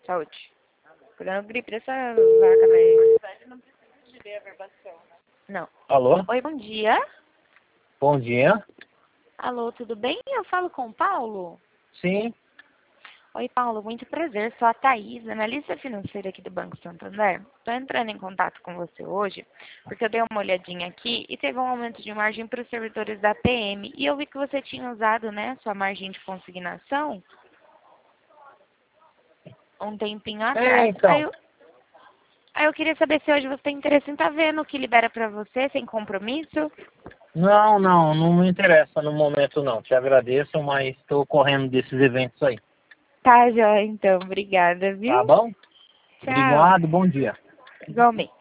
Saúde. Pegando gripe dessa vaca, velho. Não precisa de ler a verbação, né? Não. Alô? Oi, bom dia. Bom dia. Alô, tudo bem? Eu falo com o Paulo? Sim. Oi, Paulo, muito prazer. Sou a Thaís, analista financeira aqui do Banco Santander. Estou entrando em contato com você hoje porque eu dei uma olhadinha aqui e teve um aumento de margem para os servidores da PM. E eu vi que você tinha usado, né, sua margem de consignação um tempinho atrás. Então. Aí eu queria saber se hoje você tem interesse em estar vendo o que libera para você, sem compromisso. Não me interessa no momento não. Te agradeço, mas estou correndo desses eventos aí. Tá, joia, então. Obrigada, Tá viu? bom? Tchau. Obrigado, bom dia. Igualmente.